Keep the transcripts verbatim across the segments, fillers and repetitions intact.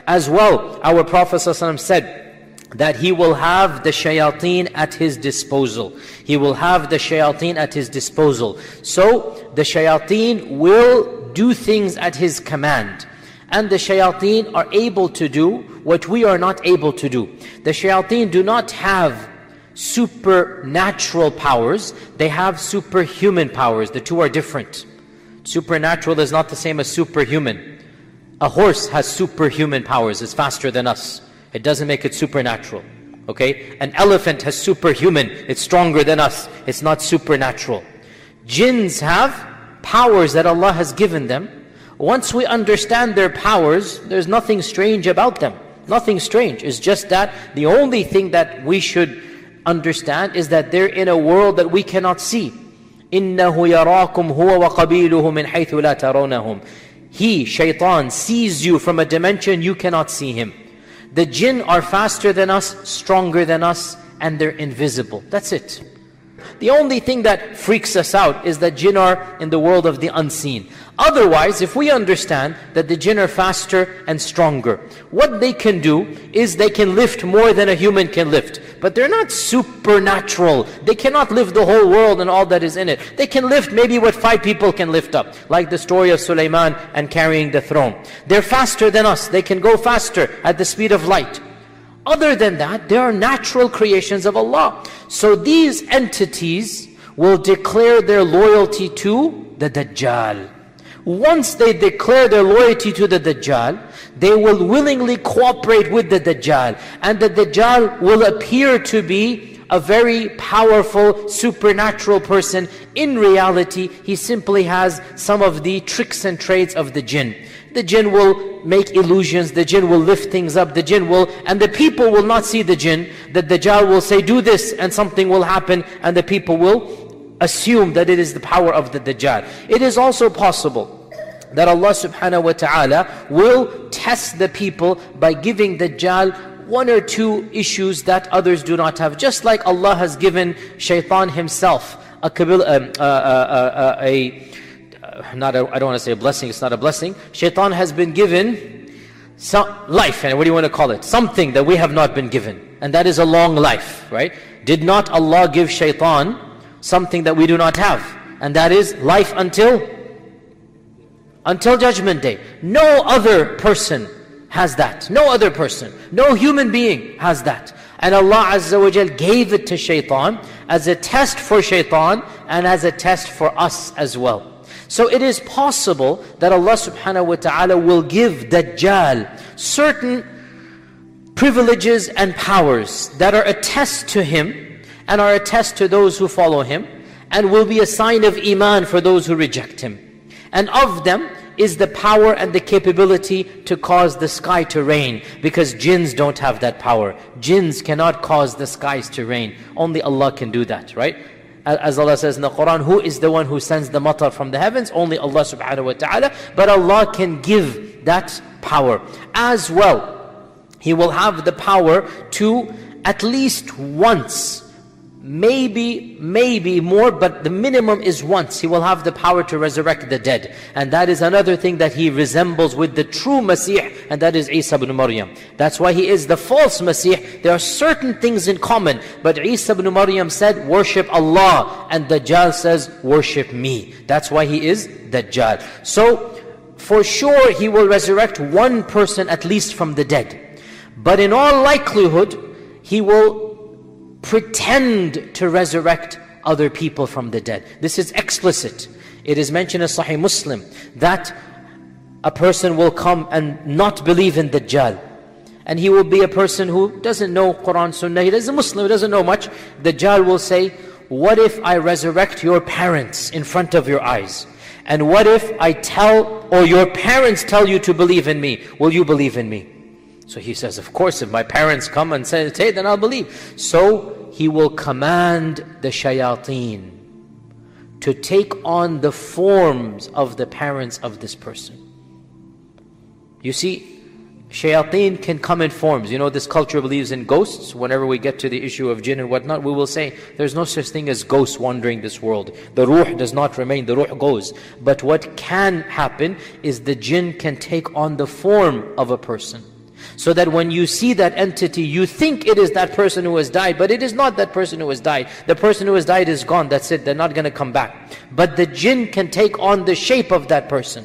As well, our Prophet ﷺ said that he will have the shayateen at his disposal. He will have the shayateen at his disposal. So the shayateen will do things at his command. And the shayateen are able to do what we are not able to do. The shayateen do not have supernatural powers. They have superhuman powers. The two are different. Supernatural is not the same as superhuman. A horse has superhuman powers. It's faster than us. It doesn't make it supernatural. Okay? An elephant has superhuman. It's stronger than us. It's not supernatural. Jinns have powers that Allah has given them. Once we understand their powers, there's nothing strange about them. Nothing strange. It's just that the only thing that we should understand is that they're in a world that we cannot see. إِنَّهُ يَرَاكُمْ هُوَ وَقَبِيلُهُ مِنْ حَيْثُ لَا تَرَوْنَهُمْ. He, shaitan, sees you from a dimension you cannot see him. The jinn are faster than us, stronger than us, and they're invisible. That's it. The only thing that freaks us out is that jinn are in the world of the unseen. Otherwise, if we understand that the jinn are faster and stronger, what they can do is they can lift more than a human can lift. But they're not supernatural. They cannot lift the whole world and all that is in it. They can lift maybe what five people can lift up, like the story of Sulaiman and carrying the throne. They're faster than us. They can go faster at the speed of light. Other than that, they are natural creations of Allah. So these entities will declare their loyalty to the Dajjal. Once they declare their loyalty to the Dajjal, they will willingly cooperate with the Dajjal. And the Dajjal will appear to be a very powerful, supernatural person. In reality, he simply has some of the tricks and traits of the jinn. The jinn will make illusions, the jinn will lift things up, the jinn will, and the people will not see the jinn. The Dajjal will say, do this, and something will happen, and the people will assume that it is the power of the Dajjal. It is also possible that Allah subhanahu wa ta'ala will test the people by giving Dajjal one or two issues that others do not have. Just like Allah has given shaitan himself a, kabil, um, uh, uh, uh, a not a, I don't want to say a blessing, it's not a blessing. Shaitan has been given some life, and what do you want to call it? Something that we have not been given, and that is a long life, right? Did not Allah give shaitan something that we do not have? And that is life until until Judgment Day. No other person has that. No other person, no human being has that. And Allah Azza wa Jal gave it to shaitan as a test for shaitan and as a test for us as well. So it is possible that Allah subhanahu wa ta'ala will give Dajjal certain privileges and powers that are a test to him and are a test to those who follow him, and will be a sign of iman for those who reject him. And of them is the power and the capability to cause the sky to rain, because jinns don't have that power. Jinns cannot cause the skies to rain. Only Allah can do that, right? As Allah says in the Quran, who is the one who sends the matar from the heavens? Only Allah subhanahu wa ta'ala. But Allah can give that power. As well, He will have the power to at least once, maybe, maybe more, but the minimum is once, He will have the power to resurrect the dead. And that is another thing that He resembles with the true Masih, and that is Isa ibn Maryam. That's why He is the false Masih. There are certain things in common, but Isa ibn Maryam said, worship Allah, and Dajjal says, worship me. That's why he is Dajjal. So, for sure He will resurrect one person at least from the dead. But in all likelihood, He will pretend to resurrect other people from the dead. This is explicit. It is mentioned in Sahih Muslim that a person will come and not believe in Dajjal. And he will be a person who doesn't know Quran, Sunnah. He is a Muslim, he doesn't know much. Dajjal will say, what if I resurrect your parents in front of your eyes? And what if I tell, or your parents tell you to believe in me? Will you believe in me? So he says, of course, if my parents come and say, hey, then I'll believe. So he will command the shayateen to take on the forms of the parents of this person. You see, shayateen can come in forms. You know, this culture believes in ghosts. Whenever we get to the issue of jinn and whatnot, we will say, there's no such thing as ghosts wandering this world. The ruh does not remain, the ruh goes. But what can happen is the jinn can take on the form of a person. So that when you see that entity, you think it is that person who has died, but it is not that person who has died. The person who has died is gone, that's it, they're not going to come back. But the jinn can take on the shape of that person.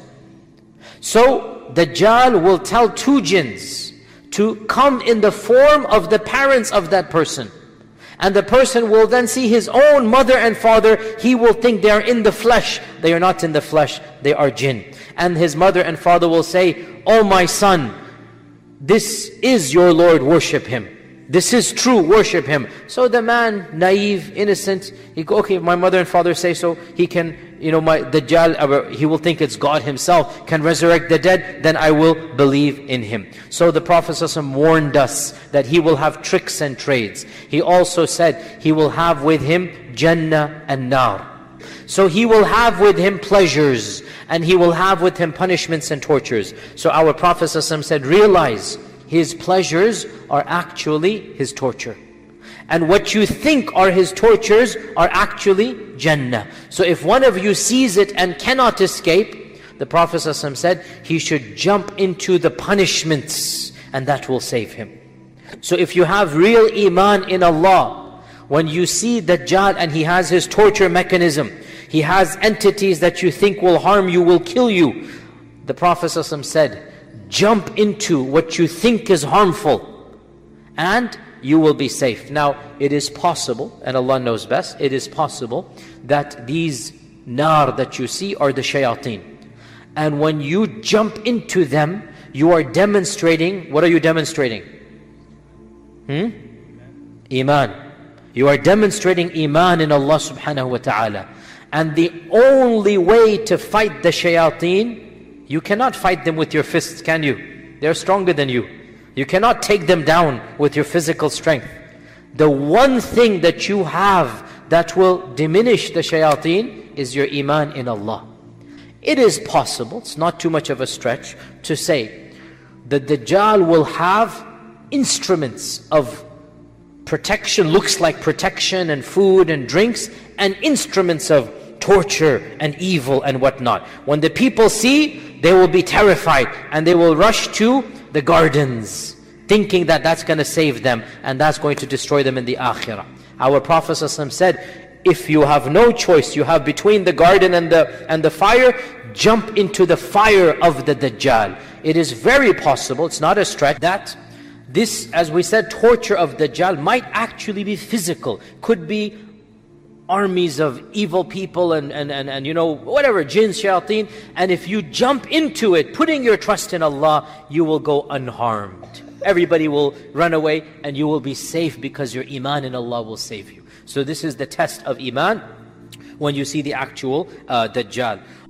So Dajjal will tell two jinns to come in the form of the parents of that person. And the person will then see his own mother and father. He will think they are in the flesh. They are not in the flesh, they are jinn. And his mother and father will say, "Oh my son, this is your Lord, worship Him. This is true, worship Him." So the man, naive, innocent, he go, okay, if my mother and father say so, he can, you know, my Dajjal, he will think it's God Himself, can resurrect the dead, then I will believe in Him. So the Prophet ﷺ warned us that he will have tricks and trades. He also said he will have with him Jannah and Nar. So he will have with him pleasures, and he will have with him punishments and tortures. So our Prophet ﷺ said, realize his pleasures are actually his torture. And what you think are his tortures are actually Jannah. So if one of you sees it and cannot escape, the Prophet ﷺ said, he should jump into the punishments, and that will save him. So if you have real iman in Allah, when you see Dajjal and he has his torture mechanism, he has entities that you think will harm you, will kill you, the Prophet ﷺ said, jump into what you think is harmful, and you will be safe. Now, it is possible, and Allah knows best, it is possible that these nar that you see are the shayateen. And when you jump into them, you are demonstrating, what are you demonstrating? Hmm? Iman. You are demonstrating iman in Allah subhanahu wa ta'ala. And the only way to fight the shayateen, you cannot fight them with your fists, can you? They're stronger than you. You cannot take them down with your physical strength. The one thing that you have that will diminish the shayateen is your iman in Allah. It is possible, it's not too much of a stretch, to say that Dajjal will have instruments of protection, looks like protection and food and drinks, and instruments of torture and evil and whatnot. When the people see, they will be terrified and they will rush to the gardens, thinking that that's going to save them and that's going to destroy them in the akhirah. Our Prophet ﷺ said, if you have no choice, you have between the garden and the, and the fire, jump into the fire of the Dajjal. It is very possible, it's not a stretch, that this, as we said, torture of Dajjal might actually be physical. Could be armies of evil people and, and, and, and you know, whatever, jinn, shayateen. And if you jump into it, putting your trust in Allah, you will go unharmed. Everybody will run away and you will be safe because your iman in Allah will save you. So this is the test of iman when you see the actual uh, Dajjal.